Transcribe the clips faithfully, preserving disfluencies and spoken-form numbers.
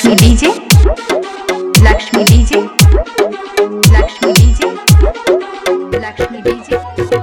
Lakshmi DJ Laxmi DJ Laxmi DJ Laxmi DJ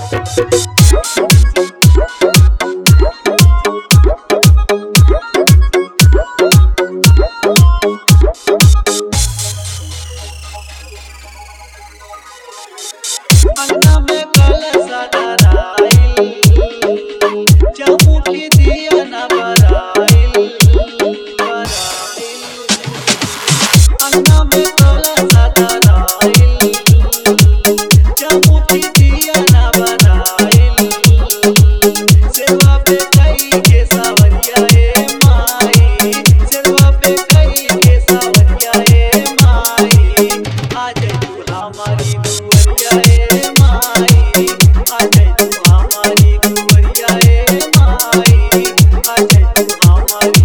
अंगना में कलशा धराइल, चौमुखी दिया न बराइल, बराइल। अंगना में कलशा धराइल, चौमुखी दिया न बराइल। सेवा पे कई के सावरिया ए माई, सेवा पे कई के सावरिया ए माई। आ जाए तू हमारी दुआरिया ए माई, आ जाए तू हमारी दुआरिया ए माई, आ जाए तू हमारी।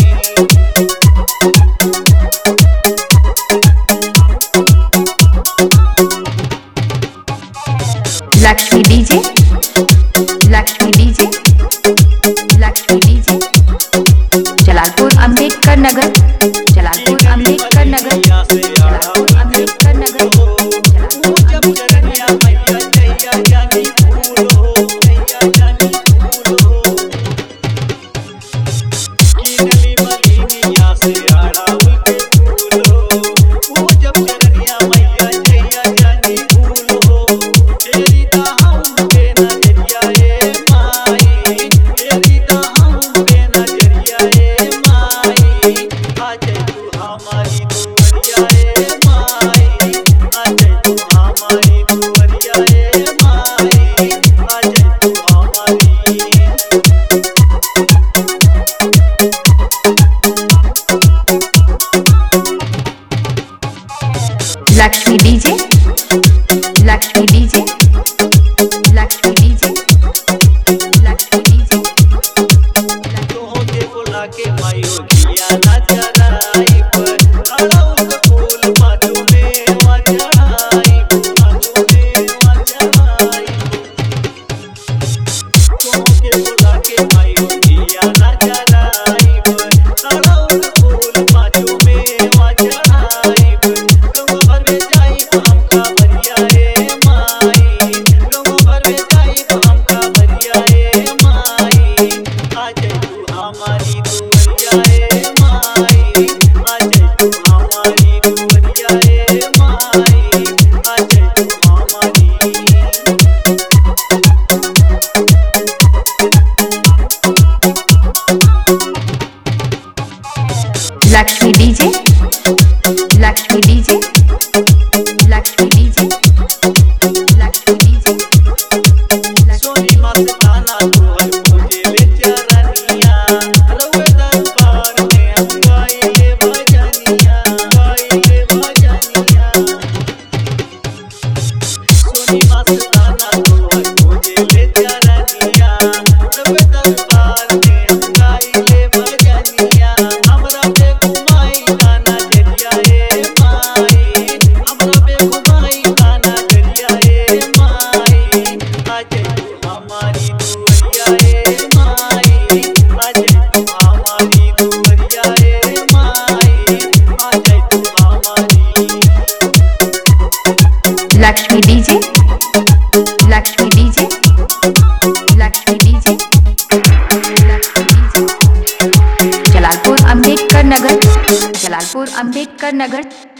Laxmi DJ Laxmi DJ Laxmi DJ Jalalpur Ambedkar Nagar Jalalpur Ambedkar Nagar Jalalpur Ambedkar नगर जब चरनिया मैया जैया जानी फूलो, जैया जानी फूलो। कीनली मलिनिया से अड़ाउल के फूलो, वो जब चरनिया मैया जैया जानी फूलो। तेरी दा हम पे नजरिया ए माई, तेरी दा हम पे नजरिया ए माई। आ जाए तू हमारी दुआरिया ए माई, आ जाए तू हमारी दुआरिया ए माई, आ जाए तू हमारी। Laxmi DJ Laxmi DJ Laxmi DJ Laxmi DJ तोह के बोला के मायो किया ना चराई पर, अड़ाउल के फूल माथू में वा चढ़ाई, माथू में वा चढ़ाई। तोह के बोला के मायो किया ना चराई पर, अड़ाउल के फूल माथू में वा चढ़ाई। गंगा भर में जाई हम खबरिया ए माई, गंगा भर में जाई हम खबरिया ए माई। आ जाए तू हमारी दुआरिया ए माई, आ जाए तू हमारी दुआरिया ए माई, आ जाए तू हमारी। Laxmi DJ Laxmi DJ Laxmi DJ Laxmi DJ Soni Mastana तोहर पूजे ले चरनिया, रउए दरबार में हम गाइले भजनिया, गाइले भजनिया। सोनी मस्ताना तोहर पूजे ले चरनिया, रउए दरबार में हम गाइले भजनिया। हमरा पे घुमाई गाना जरिया ए माई, हमरा पे घुमाई गाना जरिया ए माई। आ जाए तू हमारी दुआरिया ए माई, आ जाए तू हमारी दुआरिया ए माई, आ जाए तू हमारी। Laxmi DJ Laxmi DJ Laxmi DJ Laxmi DJ Jalalpur Ambedkar Nagar Jalalpur Ambedkar नगर